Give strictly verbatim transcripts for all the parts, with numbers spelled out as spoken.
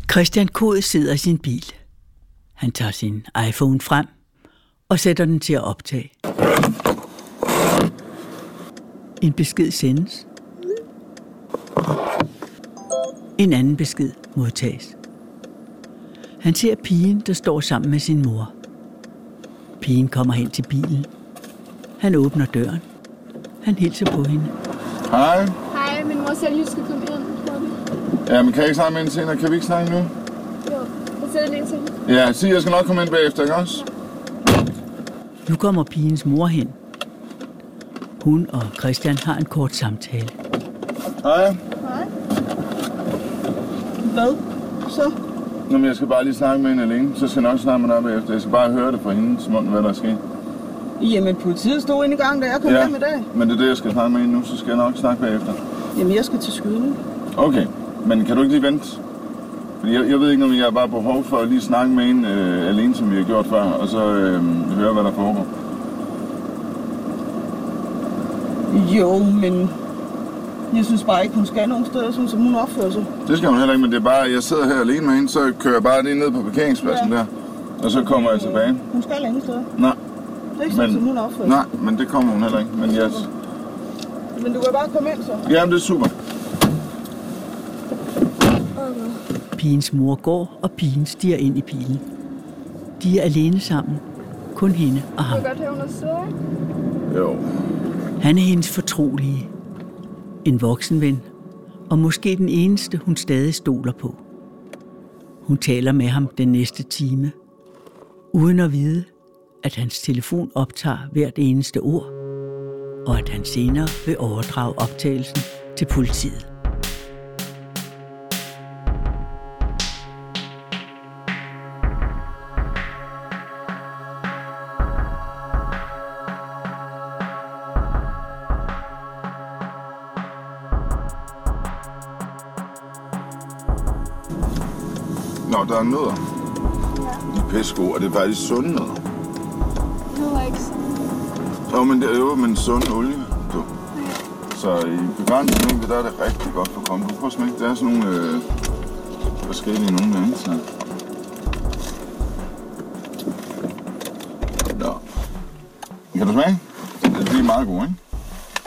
Christian Kod sidder i sin bil. Han tager sin iPhone frem og sætter den til at optage. En besked sendes. En anden besked modtages. Han ser pigen, der står sammen med sin mor. Pigen kommer hen til bilen. Han åbner døren. Han hilser på hende. Hej. Hej, min mor sagde, at jeg skal komme ind. Ja, men kan jeg ikke snakke med hende senere? Kan vi ikke snakke nu? Jo, jeg sætter lige til. Ja, sig, jeg skal nok komme ind bagefter, ikke også? Nu kommer pigens mor hen. Hun og Christian har en kort samtale. Hej. Hej. Hvad? Så? Nå, men jeg skal bare lige snakke med hende alene. Så skal jeg nok snakke med dig bagefter. Jeg skal bare høre det fra hendes mund, hvad der er sket. Jamen, politiet stod inde i gang, da jeg kom ja, hjem i dag. Men det er det, jeg skal snakke med hende nu, så skal jeg nok snakke bagefter. Jamen, jeg skal til skydning. Okay, men kan du ikke lige vente? Fordi jeg, jeg ved ikke, om jeg har bare behov for at lige snakke med hende øh, alene, som vi har gjort før, og så øh, høre, hvad der foregår. Jo, men jeg synes bare ikke, hun skal nogen steder, sådan som hun opfører sig. Det skal hun heller ikke, men det er bare, jeg sidder her alene med hende, så kører jeg bare lige ned på parkeringspladsen ja. der, og så kommer jeg tilbage. Hun skal ingen steder. Nej. Det er ikke sådan, men, som hun opfører sig. Nej, men det kommer hun heller ikke. Men, jeg... men du kan bare komme ind så. Jamen, det er super. Pigens mor går, og pigen stiger ind i bilen. De er alene sammen. Kun hende og ham. Du kan godt have, hun er sød. Jo. Han er hendes fortrolige. En voksenven. Og måske den eneste, hun stadig stoler på. Hun taler med ham den næste time. Uden at vide, at hans telefon optager hvert eneste ord. Og at han senere vil overdrage optagelsen til politiet. Nå, der er nødder. De er pissegode, og det er faktisk sunde nødder. Det var ikke sådan. Jo, men det er jo med en sund olie, du. Så i begrænset mængde, der er det rigtig godt for kroppen. Du prøver at smage. Der er sådan nogle øh, forskellige nogle der, ikke? Så. Nå. Kan du smage? Det er meget gode, ikke? Ja.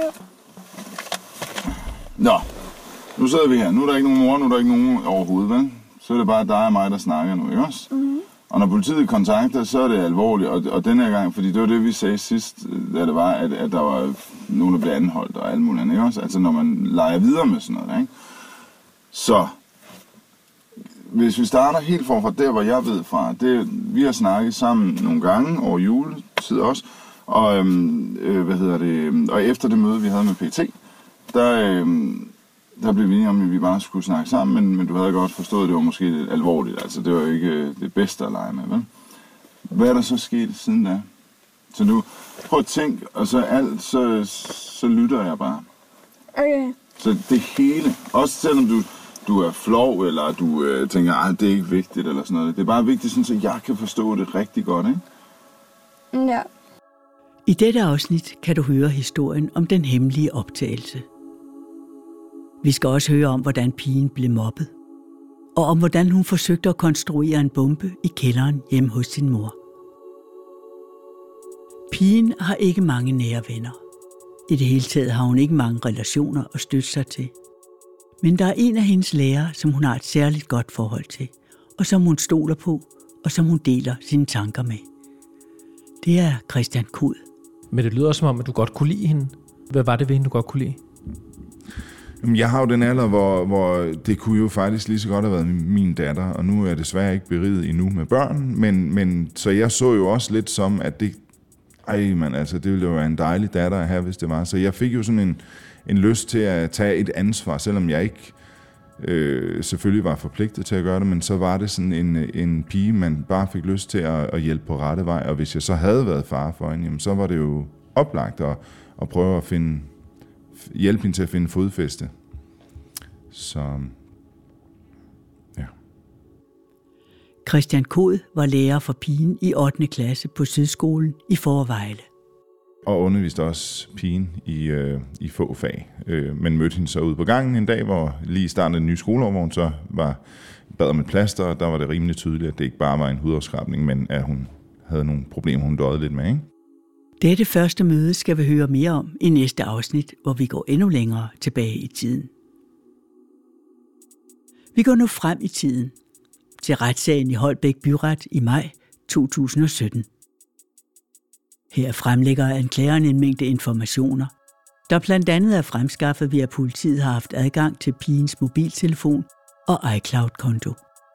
Nå. Nu sidder vi her. Nu er der ikke nogen mor, nu er der ikke nogen overhovedet, vel? Så er det bare dig og mig, der snakker nu, ikke også? Mm-hmm. Og når politiet kontakter, så er det alvorligt, og, og den her gang, fordi det var det, vi sagde sidst, da det var, at, at der var nogen, der blev anholdt og alt muligt andet, ikke også? Altså når man leger videre med sådan noget, ikke? Så, hvis vi starter helt forfra der, hvor jeg ved fra, det, vi har snakket sammen nogle gange over juletid også, og, øhm, øh, hvad hedder det, og efter det møde, vi havde med P T, der... Øhm, Der blev vi enige om, at vi bare skulle snakke sammen, men, men du havde godt forstået, at det var måske lidt alvorligt. Altså, det var jo ikke det bedste at lege med, vel? Hvad er der så sket siden da? Så nu, prøv at tænke, og så alt, så, så lytter jeg bare. Okay. Så det hele, også selvom du, du er flov, eller du øh, tænker, at det er ikke vigtigt, eller sådan noget. Det er bare vigtigt, sådan, så jeg kan forstå det rigtig godt, ikke? Ja. I dette afsnit kan du høre historien om den hemmelige optagelse. Vi skal også høre om, hvordan pigen blev mobbet, og om hvordan hun forsøgte at konstruere en bombe i kælderen hjemme hos sin mor. Pigen har ikke mange nære venner. I det hele taget har hun ikke mange relationer at støtte sig til. Men der er en af hendes lærere, som hun har et særligt godt forhold til, og som hun stoler på, og som hun deler sine tanker med. Det er Christian Kod. Men det lyder som om, at du godt kunne lide hende. Hvad var det ved hende, du godt kunne lide? Jeg har jo den alder, hvor, hvor det kunne jo faktisk lige så godt have været min datter, og nu er jeg desværre ikke beriget endnu med børn, men, men så jeg så jo også lidt som, at det, ej man, altså, det ville jo være en dejlig datter at have, hvis det var. Så jeg fik jo sådan en, en lyst til at tage et ansvar, selvom jeg ikke øh, selvfølgelig var forpligtet til at gøre det, men så var det sådan en, en pige, man bare fik lyst til at, at hjælpe på rette vej, og hvis jeg så havde været far for hende, jamen, så var det jo oplagt at, at prøve at finde hjælpe hende til at finde fodfæste. Så, ja. Christian Kod var lærer for pigen i ottende klasse på Sydskolen i Fårevejle. Og underviste også pigen i, øh, i få fag. Øh, men mødte hende så ude på gangen en dag, hvor lige i starten af den nye skoleår, hvor hun så var bad om et plaster, og der var det rimelig tydeligt, at det ikke bare var en hudafskrabning, men at hun havde nogle problemer, hun døjede lidt med, ikke? Dette første møde skal vi høre mere om i næste afsnit, hvor vi går endnu længere tilbage i tiden. Vi går nu frem i tiden til retssagen i Holbæk Byret i maj to tusind og sytten. Her fremlægger anklageren en mængde informationer, der blandt andet er fremskaffet ved, at politiet har haft adgang til pigens mobiltelefon og iCloud-konto.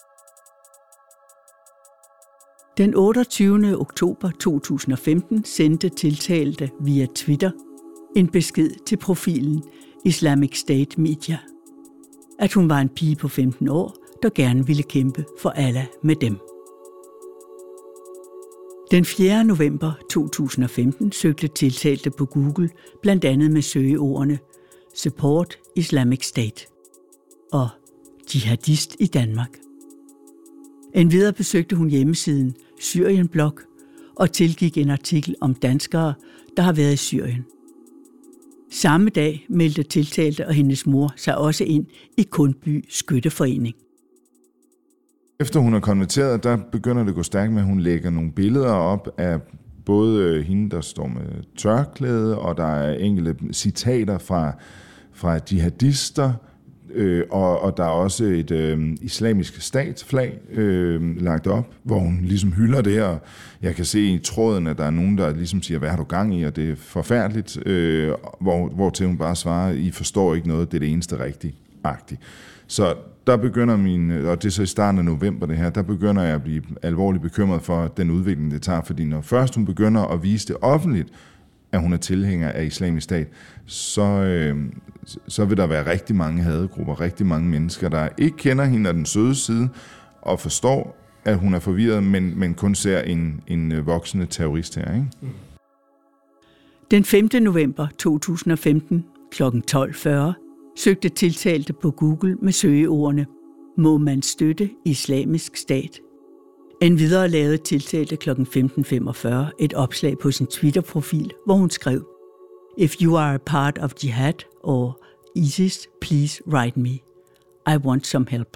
Den otteogtyvende oktober to tusind og femten sendte tiltalte via Twitter en besked til profilen Islamic State Media, at hun var en pige på femten år, der gerne ville kæmpe for Allah med dem. Den fjerde november to tusind og femten søgte tiltalte på Google blandt andet med søgeordene Support Islamic State og Jihadist i Danmark. Endvidere besøgte hun hjemmesiden Syrienblog og tilgik en artikel om danskere, der har været i Syrien. Samme dag meldte tiltalte og hendes mor sig også ind i Kundby Skytteforening. Efter hun er konverteret, der begynder det at gå stærkt med, at hun lægger nogle billeder op af både hende, der står med tørklæde, og der er enkelte citater fra, fra jihadister, øh, og, og der er også et øh, islamisk statsflag øh, lagt op, hvor hun ligesom hylder det, og jeg kan se i tråden, at der er nogen, der ligesom siger, hvad har du gang i, og det er forfærdeligt, øh, hvor, hvor til hun bare svarer, I forstår ikke noget, det er det eneste rigtige-agtigt. Så der begynder min, og det er så i starten af november det her, der begynder jeg at blive alvorligt bekymret for den udvikling, det tager, fordi når først hun begynder at vise det offentligt, at hun er tilhænger af Islamisk Stat, så, øh, så vil der være rigtig mange hadegrupper, rigtig mange mennesker, der ikke kender hende af den søde side, og forstår, at hun er forvirret, men, men kun ser en, en voksende terrorist her, ikke? Den femte november to tusind og femten klokken tolv fyrre søgte tiltalte på Google med søgeordene må man støtte Islamisk Stat. Endvidere lavede tiltalte klokken femten femogfyrre et opslag på sin Twitter-profil, hvor hun skrev If you are a part of jihad or ISIS, please write me. I want some help.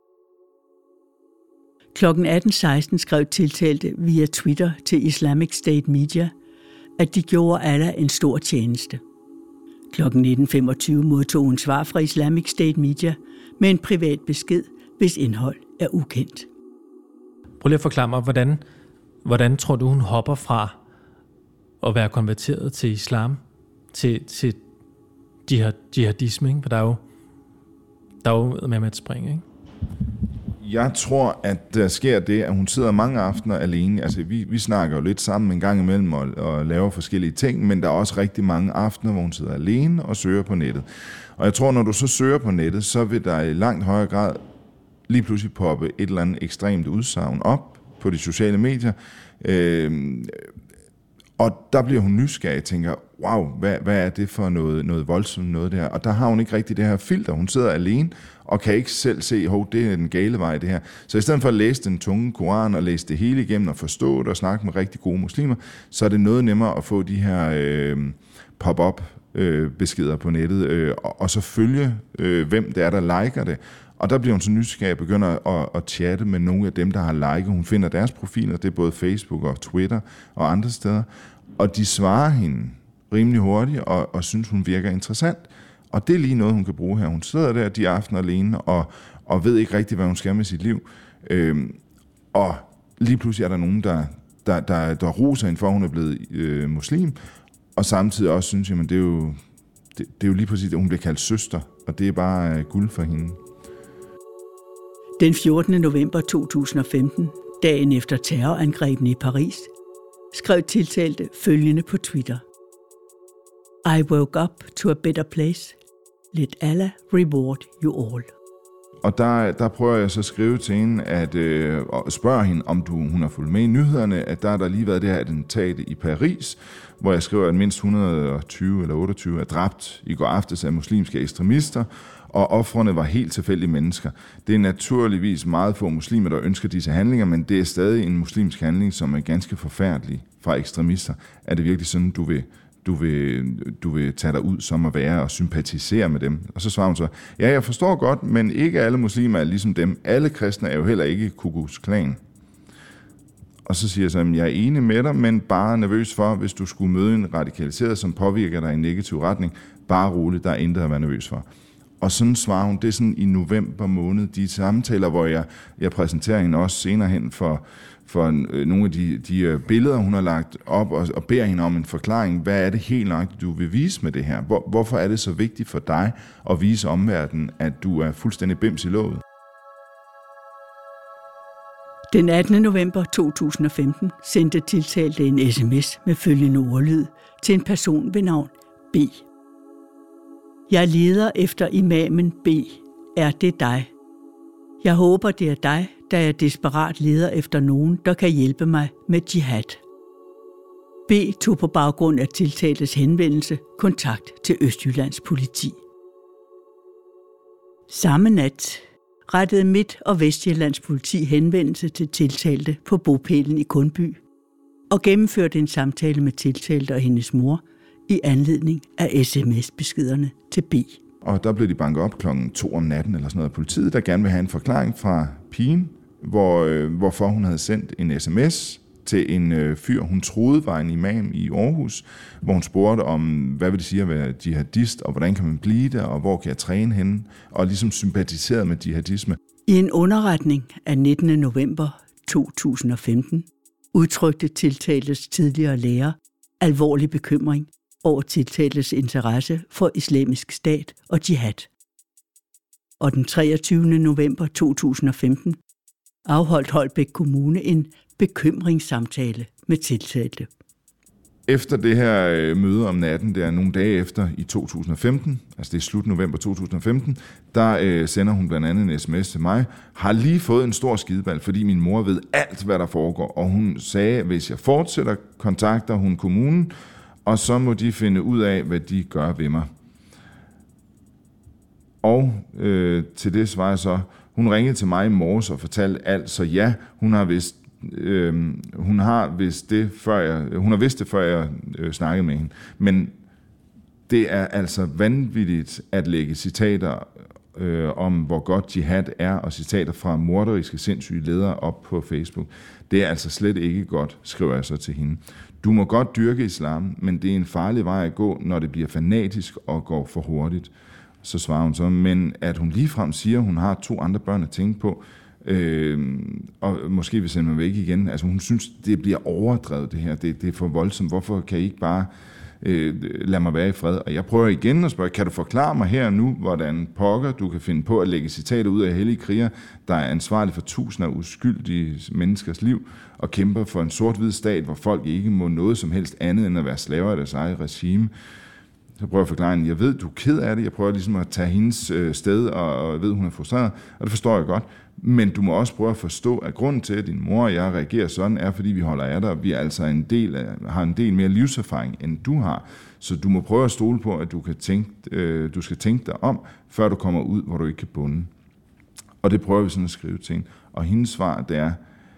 Klokken atten seksten skrev tiltalte via Twitter til Islamic State Media, at de gjorde Allah en stor tjeneste. Klokken nitten femogtyve modtog hun svar fra Islamic State Media med en privat besked, hvis indhold er ukendt. Prøv lige at forklare mig, hvordan, hvordan tror du, hun hopper fra at være konverteret til islam til, til jihad, jihadisme, ikke? For der er jo, der er jo med med at springe, ikke? Jeg tror, at der sker det, at hun sidder mange aftener alene. Altså, vi, vi snakker jo lidt sammen en gang imellem og, og laver forskellige ting, men der er også rigtig mange aftener, hvor hun sidder alene og søger på nettet. Og jeg tror, når du så søger på nettet, så vil der i langt højere grad lige pludselig poppe et eller andet ekstremt udsagn op på de sociale medier. Øh, og der bliver hun nysgerrig og tænker, wow, hvad, hvad er det for noget, noget voldsomt noget der? Og der har hun ikke rigtig det her filter. Hun sidder alene og kan ikke selv se, hov, det er den gale vej, det her. Så i stedet for at læse den tunge Koran og læse det hele igennem og forstå det og snakke med rigtig gode muslimer, så er det noget nemmere at få de her øh, pop-up øh, beskeder på nettet, øh, og, og så følge, øh, hvem det er, der liker det. Og der bliver hun så nysgerrig og begynder at, at chatte med nogle af dem, der har liket. Hun finder deres profiler, det er både Facebook og Twitter og andre steder, og de svarer hende rimelig hurtigt og, og synes, hun virker interessant. Og det er lige noget, hun kan bruge her. Hun sidder der de aftener alene og, og ved ikke rigtigt, hvad hun skal med sit liv. Øhm, og lige pludselig er der nogen, der, der, der, der roser hende for, at hun er blevet øh, muslim. Og samtidig også synes, at det er jo, det, det er jo lige præcis, at hun bliver kaldt søster. Og det er bare øh, guld for hende. Den fjortende november to tusind og femten, dagen efter terrorangrebene i Paris, skrev tiltalte følgende på Twitter. I woke up to a better place. Let Allah reward you all. Og der, der prøver jeg så at skrive til hende, at øh, og spørge hende, om du, hun har fulgt med i nyhederne, at der er der lige været det her attentat i Paris, hvor jeg skriver, at mindst et hundrede og tyve eller otteogtyve er dræbt i går aftes af muslimske ekstremister, og ofrene var helt tilfældige mennesker. Det er naturligvis meget få muslimer, der ønsker disse handlinger, men det er stadig en muslimsk handling, som er ganske forfærdelig fra ekstremister. Er det virkelig sådan, du vil du vil, du vil tage dig ud som at være og sympatisere med dem. Og så svarer hun så, ja, jeg forstår godt, men ikke alle muslimer er ligesom dem. Alle kristne er jo heller ikke Ku Klux Klan. Og så siger jeg så, jeg er enig med dig, men bare nervøs for, hvis du skulle møde en radikaliseret, som påvirker dig i en negativ retning, bare roligt, der er intet at være nervøs for. Og sådan svarer hun, det er sådan i november måned, de samtaler, hvor jeg, jeg præsenterer hende også senere hen for, for nogle af de, de billeder, hun har lagt op, og, og beder hende om en forklaring. Hvad er det helt nøjagtigt, du vil vise med det her? Hvor, hvorfor er det så vigtigt for dig at vise omverdenen, at du er fuldstændig bims i låget? Den attende november to tusind og femten sendte tiltalte en sms med følgende ordlyd til en person ved navn B. Jeg leder efter imamen B. Er det dig? Jeg håber, det er dig, da jeg desperat leder efter nogen, der kan hjælpe mig med jihad. B tog på baggrund af tiltaltes henvendelse kontakt til Østjyllands politi. Samme nat rettede Midt- og Vestjyllands politi henvendelse til tiltalte på bopælen i Kundby og gennemførte en samtale med tiltalte og hendes mor i anledning af sms-beskederne til B. Og der blev de banket op klokken to om natten eller sådan noget af politiet, der gerne vil have en forklaring fra pigen, hvor, øh, hvorfor hun havde sendt en sms til en øh, fyr, hun troede var en imam i Aarhus, hvor hun spurgte om, hvad vil det sige at være jihadist, og hvordan kan man blive det, og hvor kan jeg træne henne, og ligesom sympatiserede med jihadisme. I en underretning af nittende november to tusind og femten udtrykte tiltaltes tidligere lærer alvorlig bekymring over tiltaltes interesse for Islamisk Stat og jihad. Og den treogtyvende november to tusind og femten afholdt Holbæk Kommune en bekymringssamtale med tiltalte. Efter det her møde om natten, der nogle dage efter i to tusind og femten, altså det er slut november to tusind og femten, der øh, sender hun blandt andet en sms til mig, har lige fået en stor skideball, fordi min mor ved alt, hvad der foregår, og hun sagde, at hvis jeg fortsætter, kontakter hun kommunen, og så må de finde ud af, hvad de gør ved mig. Og øh, til det svarer jeg så, hun ringede til mig i morges og fortalte alt, så ja, hun har vist, øh, hun har vidst det, før jeg, hun har vidst det, før jeg øh, snakkede med hende. Men det er altså vanvittigt at lægge citater øh, om, hvor godt jihad er, og citater fra morderiske, sindssyge ledere op på Facebook. Det er altså slet ikke godt, skriver jeg så til hende. Du må godt dyrke islam, men det er en farlig vej at gå, når det bliver fanatisk og går for hurtigt. Så svarer hun så, men at hun ligefrem siger, at hun har to andre børn at tænke på, øh, og måske vil sende mig væk igen. Altså hun synes, det bliver overdrevet det her, det, det er for voldsomt. Hvorfor kan I ikke bare øh, lade mig være i fred? Og jeg prøver igen at spørge, kan du forklare mig her nu, hvordan pokker du kan finde på at lægge citater ud af hellige kriger, der er ansvarlig for tusinder af uskyldige menneskers liv, og kæmper for en sort-hvid stat, hvor folk ikke må noget som helst andet end at være slaver af deres eget regime. Så prøver jeg at forklare hende, jeg ved, du er ked af det, jeg prøver ligesom at tage hendes øh, sted, og, og jeg ved, hun er frustreret, og det forstår jeg godt. Men du må også prøve at forstå, at grunden til, at din mor og jeg reagerer sådan, er, fordi vi holder af dig, og vi er altså en del af, har en del mere livserfaring, end du har. Så du må prøve at stole på, at du, kan tænke, øh, du skal tænke dig om, før du kommer ud, hvor du ikke kan bunde. Og det prøver vi sådan at skrive til hende. Og hendes svar, det er,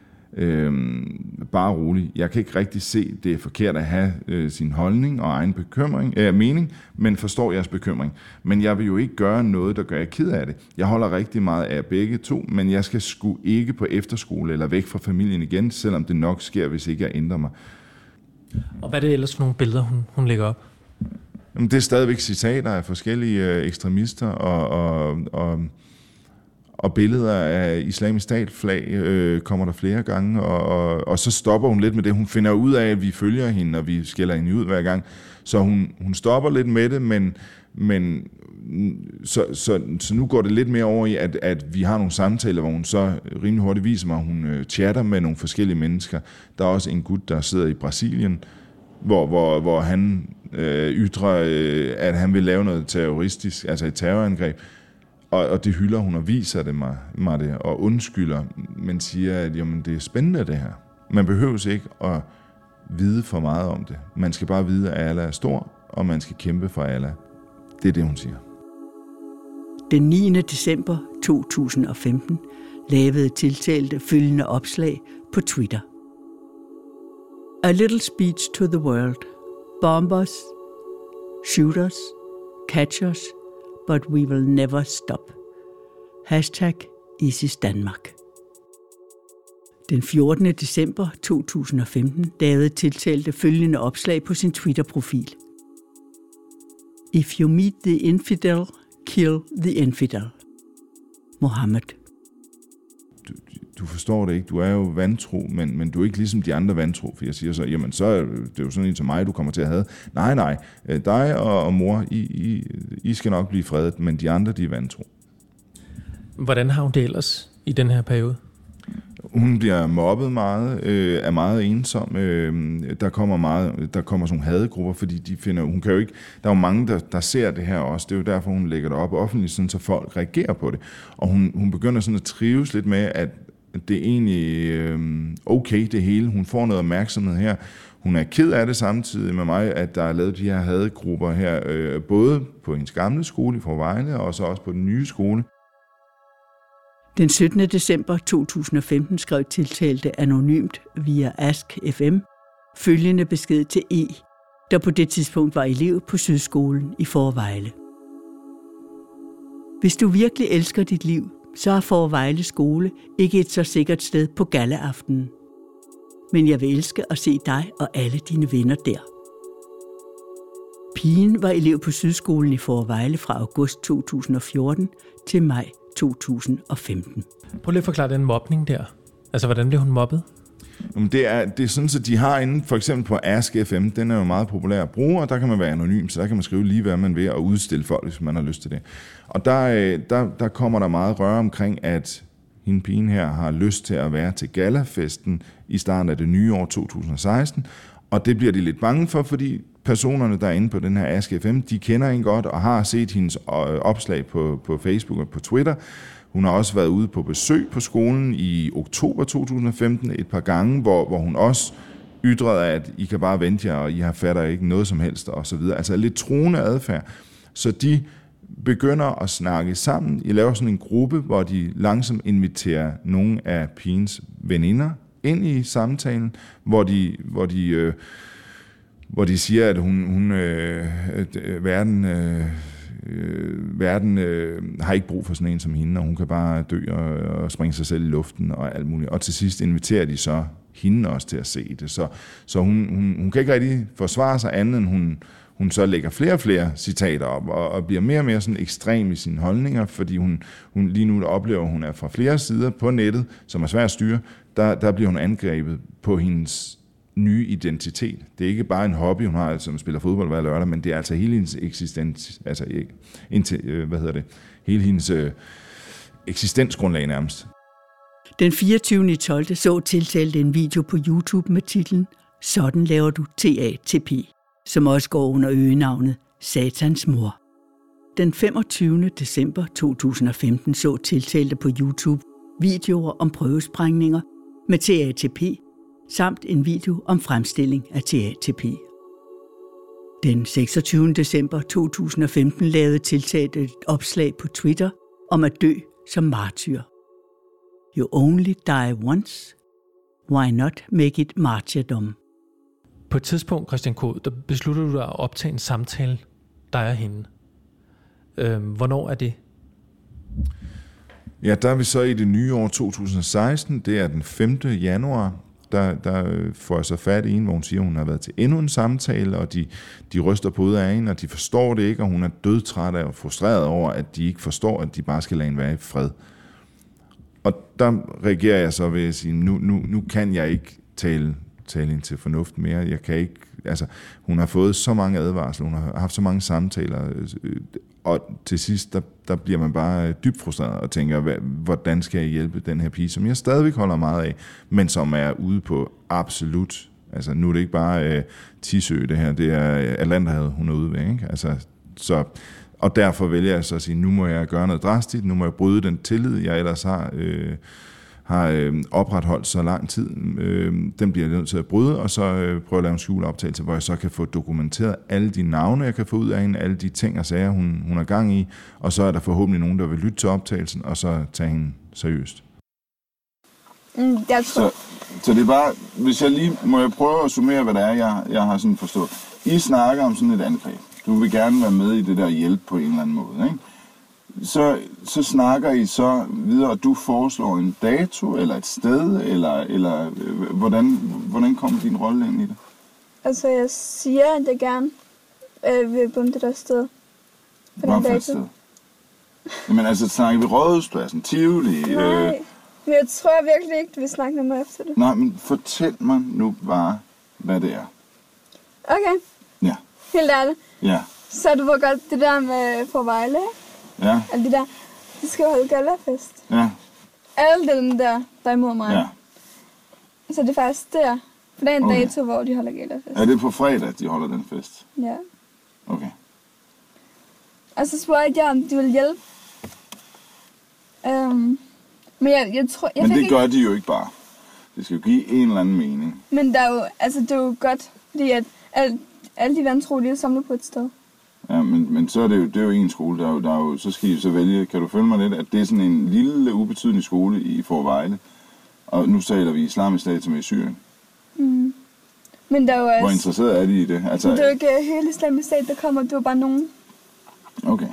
Øhm, bare rolig. Jeg kan ikke rigtig se, det er forkert at have øh, sin holdning og egen bekymring, øh, mening, men forstår jeres bekymring. Men jeg vil jo ikke gøre noget, der gør jeg ked af det. Jeg holder rigtig meget af begge to, men jeg skal sgu ikke på efterskole eller væk fra familien igen, selvom det nok sker, hvis ikke jeg ændrer mig. Og hvad er det ellers for nogle billeder, hun, hun lægger op? Jamen, det er stadigvæk citater af forskellige øh, ekstremister og, og, og Og billeder af Islamisk Stat-flag øh, kommer der flere gange, og, og, og så stopper hun lidt med det. Hun finder ud af, at vi følger hende, og vi skælder hende ud hver gang. Så hun, hun stopper lidt med det, men, men så, så, så nu går det lidt mere over i, at, at vi har nogle samtaler, hvor hun så rimelig hurtigt viser mig, at hun øh, chatter med nogle forskellige mennesker. Der er også en gut, der sidder i Brasilien, hvor, hvor, hvor han øh, ytrer, øh, at han vil lave noget terroristisk, altså et terrorangreb. Og, og det hylder hun og viser det mig, mig det, og undskylder, men siger, at jamen, det er spændende det her. Man behøver ikke at vide for meget om det. Man skal bare vide, at Allah er stor, og man skal kæmpe for Allah. Det er det, hun siger. Den niende december to tusind og femten lavede tiltalte følgende opslag på Twitter. A little speech to the world, bomb us, shoot us, catch us, but we will never stop. Hashtag ISIS Danmark. Den fjortende december to tusind og femten lavede tiltalte følgende opslag på sin Twitter-profil. If you meet the infidel, kill the infidel. Mohammed. Du, du forstår det ikke. Du er jo vantro, men, men du er ikke ligesom de andre vantro. For jeg siger så, jamen så er det jo sådan en som mig, du kommer til at have. Nej, nej. Dig og, og mor, I, I, I skal nok blive fredet, men de andre, de er vantro. Hvordan har hun det ellers i den her periode? Hun bliver mobbet meget, øh, er meget ensom. Øh, der kommer meget, der kommer sådan nogle hadegrupper, fordi de finder, hun kan jo ikke. Der er jo mange der, der ser det her også. Det er jo derfor hun lægger det op offentligt, sådan så folk reagerer på det. Og hun, hun begynder sådan at trives lidt med, at det er egentlig øh, okay det hele. Hun får noget opmærksomhed her. Hun er ked af det samtidig med mig, at der er lavet de her hadegrupper her, øh, både på hendes gamle skole i Fårevejle, og så også på den nye skole. Den syttende december to tusind og femten skrev tiltalte anonymt via Ask F M følgende besked til E, der på det tidspunkt var elev på Sydskolen i Fårevejle. Hvis du virkelig elsker dit liv, så er Fårevejle skole ikke et så sikkert sted på gallaftenen. Men jeg vil elske at se dig og alle dine venner der. Pigen var elev på Sydskolen i Fårevejle fra august to tusind og fjorten til maj to tusind og femten. Prøv lige at forklare den mobning der. Altså, hvordan blev hun mobbet? Det er, det er sådan, at de har inde, for eksempel på Ask F M, den er jo meget populær at bruge, og der kan man være anonym, så der kan man skrive lige, hvad man vil, og udstille folk, hvis man har lyst til det. Og der, der, der kommer der meget røre omkring, at hende pigen her har lyst til at være til gallafesten i starten af det nye år to tusind og seksten, og det bliver de lidt bange for, fordi personerne, der er inde på den her Ask F M, de kender hende godt og har set hendes opslag på, på Facebook og på Twitter. Hun har også været ude på besøg på skolen i oktober to tusind og femten et par gange, hvor, hvor hun også ytrede, at I kan bare vente jer, og I har fatter ikke noget som helst, og så videre. Altså lidt truende adfærd. Så de begynder at snakke sammen. I laver sådan en gruppe, hvor de langsomt inviterer nogle af pigens veninder ind i samtalen, hvor de, hvor de, øh, hvor de siger, at hun, hun øh, øh, verden... Øh, Øh, verden øh, har ikke brug for sådan en som hende, og hun kan bare dø og, og springe sig selv i luften og alt muligt. Og til sidst inviterer de så hende også til at se det. Så, så hun, hun, hun kan ikke rigtig forsvare sig andet, end hun, hun så lægger flere og flere citater op, og, og bliver mere og mere sådan ekstrem i sine holdninger, fordi hun, hun lige nu oplever, at hun er fra flere sider på nettet, som er svært at styre. Der, der bliver hun angrebet på hendes nye identitet. Det er ikke bare en hobby, hun har, som spiller fodbold hver lørdag, men det er altså hele hendes eksistens, altså indtil, hvad hedder det, hele hendes øh, eksistensgrundlag nærmest. Den fireogtyvende tolvte så tiltalte en video på YouTube med titlen Sådan laver du T A T P, som også går under øgenavnet Satans mor. Den femogtyvende december to tusind og femten så tiltalte på YouTube videoer om prøvesprængninger med T A T P, samt en video om fremstilling af T A T P. Den seksogtyvende december to tusind og femten lavede tiltalte et opslag på Twitter om at dø som martyr. You only die once. Why not make it martyrdom? På et tidspunkt, Christian K., der beslutter du dig at optage en samtale, dig og hende. Øhm, hvornår er det? Ja, der er vi så i det nye år to tusind og seksten. Det er den femte januar. Der, der får jeg så fat i en, hvor hun siger, at hun har været til endnu en samtale, og de, de ryster på ud af hende, og de forstår det ikke, og hun er dødtræt af og frustreret over, at de ikke forstår, at de bare skal lade hende være i fred. Og der reagerer jeg så ved at sige, nu, nu, nu kan jeg ikke tale, tale hende til fornuft mere. Jeg kan ikke, altså, hun har fået så mange advarsler, hun har haft så mange samtaler, og til sidst, der, der bliver man bare dybt frustreret og tænker, hvad, hvordan skal jeg hjælpe den her pige, som jeg stadigvæk holder meget af, men som er ude på absolut, altså nu er det ikke bare øh, Tisø det her, det er Atlanterhavet, hun er ude ved, ikke? Altså, så, og derfor vælger jeg så at sige, nu må jeg gøre noget drastisk, nu må jeg bryde den tillid, jeg ellers har, øh, har øh, opretholdt så lang tid, øh, den bliver jeg nødt til at bryde, og så øh, prøve at lave en skjuleoptagelse, hvor jeg så kan få dokumenteret alle de navne, jeg kan få ud af hende, alle de ting og sager, hun, hun har gang i, og så er der forhåbentlig nogen, der vil lytte til optagelsen, og så tage hende seriøst. Mm, jeg tror... Så, så det er bare, hvis jeg lige, må jeg prøve at summere, hvad det er, jeg, jeg har sådan forstået. I snakker om sådan et angreb. Du vil gerne være med i det der hjælp på en eller anden måde, ikke? Så, så snakker I så videre, og du foreslår en dato, eller et sted, eller, eller øh, hvordan, hvordan kommer din rolle ind i det? Altså, jeg siger, at jeg gerne øh, vil bombe det der sted. På den Hvad for et sted? Jamen altså, snakker vi Rådhuspladsen, Tivoli? Nej, Øh, men jeg tror virkelig ikke, du vil snakke med mig efter det. nej, men fortæl mig nu bare, hvad det er. Okay, Ja, helt ærligt. ja, Så du var godt det der med på Vejle, ikke? ja, Alt det der. De skal jo holde galafest. ja, Alle dem der, der er imod mig. ja. Så det er faktisk der. For det er en Okay. dato, hvor de holder galafest. Er det på fredag, de holder den fest? Ja. Okay. Og så spurgte jeg, om de ville hjælpe. Um, men jeg, jeg tror... Jeg Men fik det ikke, gør de jo ikke bare. Det skal jo give en eller anden mening. Men der er jo, altså, det er jo godt, fordi at alle, alle de vandtrolige er samlet på et sted. Ja, men, men så er det jo, det er jo en skole, der er jo, der er jo, så skal I så vælge, kan du følge mig lidt, at det er sådan en lille, ubetydelig skole i Forvejle, og nu taler vi islamisk stat som i Syrien. Mm. Men der er jo Hvor altså, interesseret er de i det? Altså, det er jo ikke hele islamisk stat, der kommer, det er jo bare nogen. okay.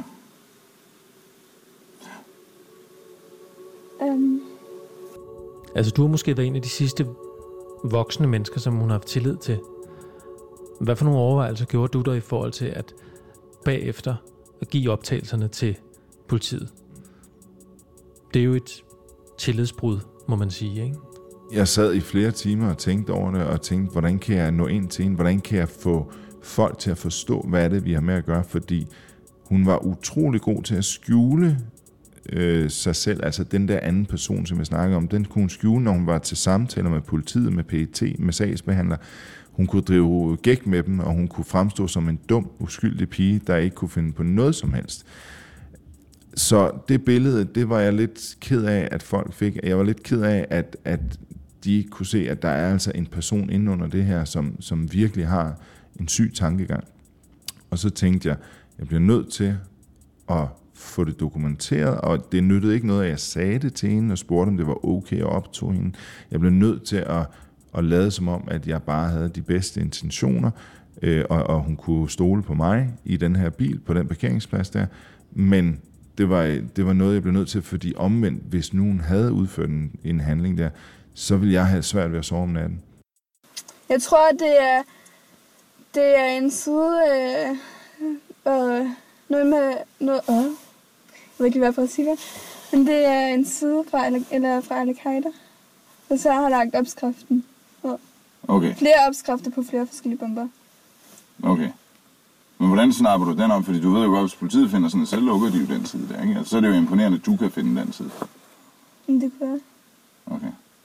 Um, Altså, du har måske været en af de sidste voksne mennesker, som hun har haft tillid til. Hvad for nogle overvejelser gjorde du der i forhold til at bagefter at give optagelserne til politiet? Det er jo et tillidsbrud, må man sige, ikke? Jeg sad i flere timer og tænkte over det, og tænkte, hvordan kan jeg nå ind til hende? Hvordan kan jeg få folk til at forstå, hvad er det, vi har med at gøre? Fordi hun var utrolig god til at skjule øh, sig selv. Altså den der anden person, som jeg snakker om, den kunne hun skjule, når hun var til samtaler med politiet, med P E T, med sagsbehandler. Hun kunne drive gæk med dem, og hun kunne fremstå som en dum, uskyldig pige, der ikke kunne finde på noget som helst. Så det billede, det var jeg lidt ked af, at folk fik. Jeg var lidt ked af, at, at de kunne se, at der er altså en person inde under det her, som, som virkelig har en syg tankegang. Og så tænkte jeg, jeg bliver nødt til at få det dokumenteret, og det nyttede ikke noget, at jeg sagde det til hende og spurgte, om det var okay og optog hende. Jeg blev nødt til at, at lade som om, at jeg bare havde de bedste intentioner, øh, og, og hun kunne stole på mig i den her bil på den parkeringsplads der. Men det var, det var noget, jeg blev nødt til, fordi omvendt, hvis nogen havde udført en, en handling der, så ville jeg have svært ved at sove om natten. jeg tror, det er, det er en side... Øh, øh, noget med... Noget, øh, jeg ved ikke, hvad jeg får at sige det. Men det er en side fra, eller fra Al-Qaida. Og så har jeg lagt opskriften. Okay, Flere opskrifter på flere forskellige bomber. okay. Men hvordan snapper du den op? Fordi du ved jo godt, hvis politiet finder sådan, så lukker de jo den side der, ikke? Altså, så er det jo imponerende, at du kan finde den side. Men det kunne jeg. Okay.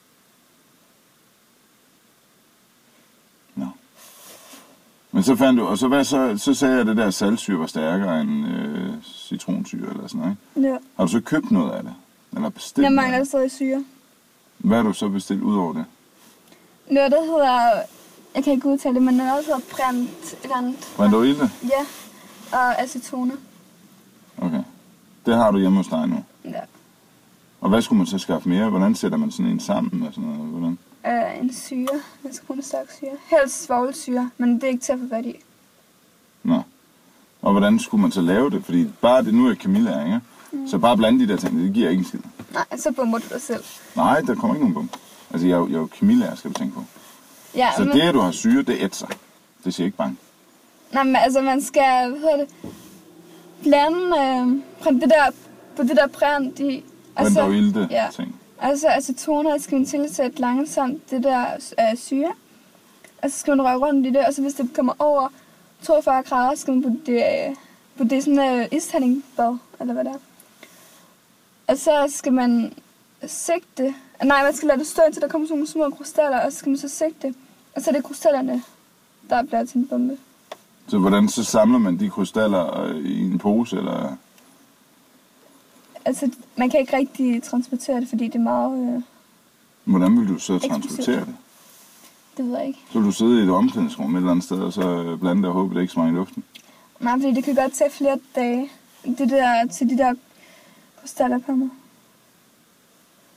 Nå. Men så fandt du, og så, hvad, så, så sagde jeg, at det der saltsyre var stærkere end øh, citronsyre eller sådan noget, ikke? Ja. Har du så købt noget af det? Eller bestilt Jeg noget mangler af det? stadig syre. Hvad har du så bestilt ud over det? Noget, der hedder... Jeg kan ikke udtale det, men noget, der hedder brændt et eller andet. Brandoilde? Ja, og acetone. Okay. Det har du hjemme hos dig nu. Ja. Og hvad skulle man så skaffe mere? Hvordan sætter man sådan en sammen og sådan noget? Hvordan? Uh, en syre. Man skal bruge en stærk syre. Helst svovlsyre, men det er ikke til at få fat i. Nå. Og hvordan skulle man så lave det? Fordi bare det nu er Camilla, ikke? Mm. Så bare blande de der ting, det giver ikke en skid. Nej, så bomber du dig selv. Nej, der kommer ikke nogen bum. Altså, jeg er jo, jeg er jo Camilla, skal du tænke på. Ja, Så men, det, at du har syre, det ætser. Det siger ikke bange. nej, men altså, man skal, hvad hedder det, blande øh, på det der, på det der brændt i. Altså, Brandoilde ja. ting. Altså, acetoner skal man tilsætte langsomt det der øh, syre. Og så skal man røre rundt i det, og så hvis det kommer over toogfyrre grader, skal man putte det, øh, putte det i sådan en øh, isterningbad, eller hvad det er. Og så skal man sigte. Nej, man skal lade det stå, indtil der kommer sådan nogle små krystaller, og så skal man så sigte. Og så er det krystallerne, der bliver til en bombe. Så hvordan så samler man de krystaller øh, i en pose, eller? Altså, man kan ikke rigtig transportere det, fordi det er meget... Øh, Hvordan vil du så Eksplosivt. transportere det? det ved jeg ikke. Så vil du sidde i et omklædningsrum et eller andet sted, og så blande det og håbe, det ikke smager i luften? Nej, fordi det kan godt tage flere dage. Det der, til de der krystaller kommer.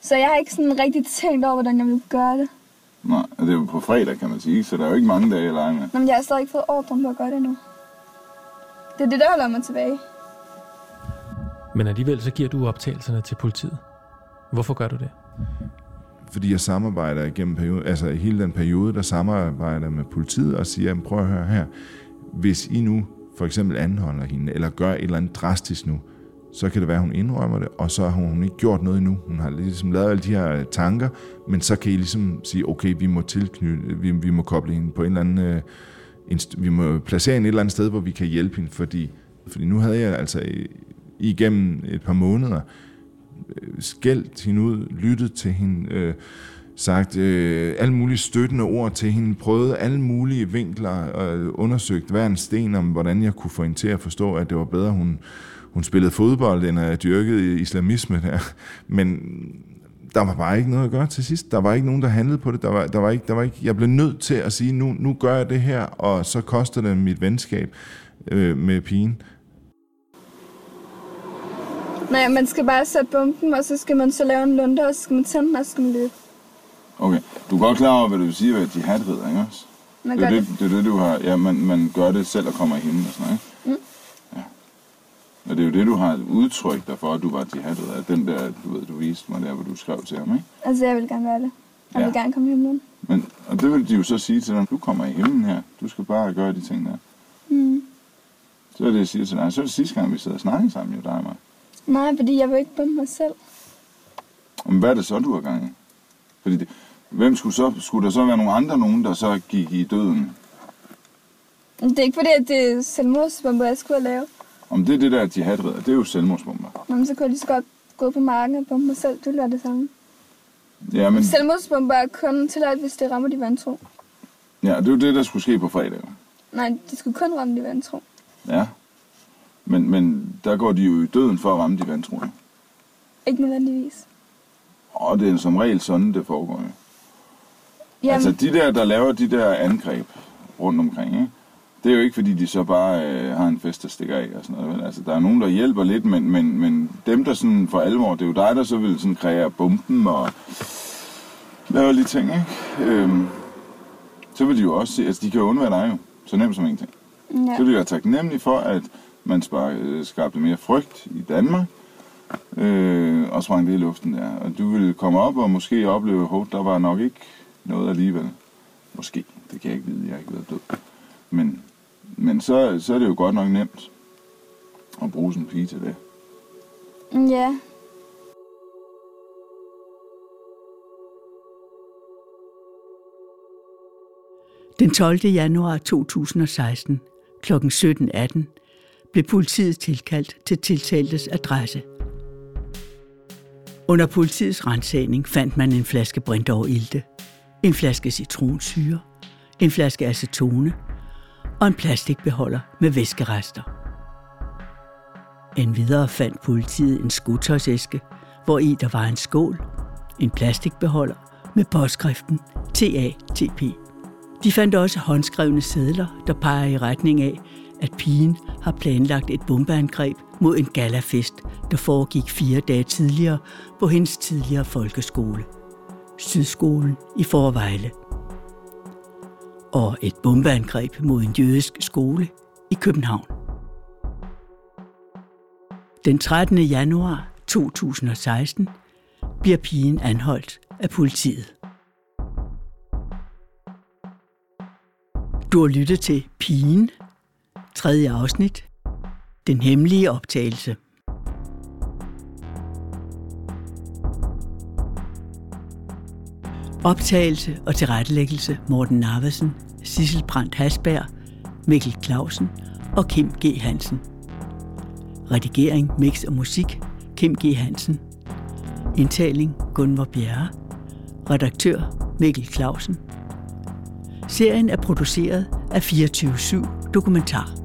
Så jeg har ikke sådan rigtig tænkt over, hvordan jeg vil gøre det. Nej, det er jo på fredag, kan man sige, så der er jo ikke mange dage at lege med. Nå, men jeg har stadig ikke fået ordren på at gøre det endnu. Det er det, der holder mig tilbage. Men alligevel så giver du optagelserne til politiet. Hvorfor gør du det? Fordi jeg samarbejder igennem periode, altså hele den periode, der samarbejder med politiet og siger, prøv at høre her, hvis I nu for eksempel anholder hende, eller gør et eller andet drastisk nu, så kan det være, at hun indrømmer det, og så har hun ikke gjort noget endnu. Hun har ligesom lavet alle de her tanker, men så kan I ligesom sige, okay, vi må tilknytte, vi, vi må koble hende på en eller anden, øh, inst- vi må placere hende et eller andet sted, hvor vi kan hjælpe hende, fordi, fordi nu havde jeg altså igennem et par måneder skældt hende ud, lyttet til hende, øh, sagt øh, alle mulige støttende ord til hende, prøvet alle mulige vinkler og undersøgt hver en sten om, hvordan jeg kunne få hende til at forstå, at det var bedre, hun, hun spillede fodbold, end at dyrkede islamisme der. Men der var bare ikke noget at gøre til sidst. Der var ikke nogen, der handlede på det. Der var, der var ikke, der var ikke, jeg blev nødt til at sige, nu, nu gør jeg det her, og så koster det mit venskab øh, med pigen. Nej, man skal bare sætte bomben, og så skal man så lave en lunde, og så skal man tænde den, og så skal man løbe. Okay, du er godt klar over, hvad du vil sige, hvad jihad ridder, ikke også? Man det, er gør det, det. det er det, du har... Ja, man, man gør det selv og kommer i himlen og sådan noget, ikke? Mm. Ja. Og det er jo det, du har udtrykt dig for, at du var jihad ridder. Den der, du ved, du viste mig der, hvor du skrev til ham, ikke? Altså, jeg vil gerne være det. Jeg ja. vil gerne komme i himlen. Men, og det vil de jo så sige til dig, du kommer i himlen her. Du skal bare gøre de ting der. Mm. Så er det, jeg siger til dig. Så er det sidste gang, vi sidder og snakker sammen, jo dig og mig. Nej, fordi jeg vil ikke bombe mig selv. Men hvad er det så, du har gang i? Fordi det, hvem skulle, så, skulle der så være nogle andre nogen, der så gik i døden? Det er ikke fordi, at det er selvmordsbomber, jeg skulle lave. Om det er det der jihadridder, det er jo selvmordsbomber. Nå, men så kunne jeg lige så godt gå på marken og bombe mig selv. Det ville være det samme. Ja, men... Selvmordsbomber er kun tilladt, hvis det rammer de vantro. Ja, det er jo det, der skulle ske på fredag. Nej, det skulle kun ramme de vantro. Ja. Men, men der går de jo i døden for at ramme de vantro. Ikke nødvendigvis. Og det er som regel sådan, det foregår jo. Jamen. Altså de der, der laver de der angreb rundt omkring, ikke? Det er jo ikke fordi, de så bare øh, har en fest, der stikker af og sådan noget. Altså der er nogen, der hjælper lidt, men, men, men dem, der sådan for alvor, det er jo dig, der så vil sådan kreere bomben og lave lidt ting, ikke? Øhm, så vil de jo også se, altså de kan jo undvære dig jo, så nemt som ingenting. Ja. Så vil de være taknemmelige for, at man øh, skabte mere frygt i Danmark, øh, og sprang det i luften der. Og du ville komme op og måske opleve, at der var nok ikke noget alligevel. Måske, det kan jeg ikke vide, jeg har ikke været død. Men, men så, så er det jo godt nok nemt at bruge sådan en pige til det. Ja. Den tolvte januar to tusind og seksten klokken sytten atten blev politiet tilkaldt til tiltaltes adresse. Under politiets ransagning fandt man en flaske Brintor Ilte, en flaske citronsyre, en flaske acetone og en plastikbeholder med væskerester. Endvidere fandt politiet en skotøjsæske, hvor i der var en skål, en plastikbeholder med påskriften T A T P. De fandt også håndskrevne sedler, der peger i retning af, at pigen har planlagt et bombeangreb mod en galafest, der foregik fire dage tidligere på hendes tidligere folkeskole, Sydskolen i Forvejle. Og et bombeangreb mod en jødisk skole i København. Den trettende januar to tusind og seksten bliver pigen anholdt af politiet. Du har lyttet til Pigen, tredje afsnit, den hemmelige optagelse. Optagelse og tilrettelæggelse Morten Narvesen, Sissel Brandt Hasberg, Mikkel Clausen og Kim G. Hansen. Redigering, mix og musik, Kim G. Hansen. Indtaling, Gunvor Bjerre. Redaktør, Mikkel Clausen. Serien er produceret af fireogtyve syv Dokumentar.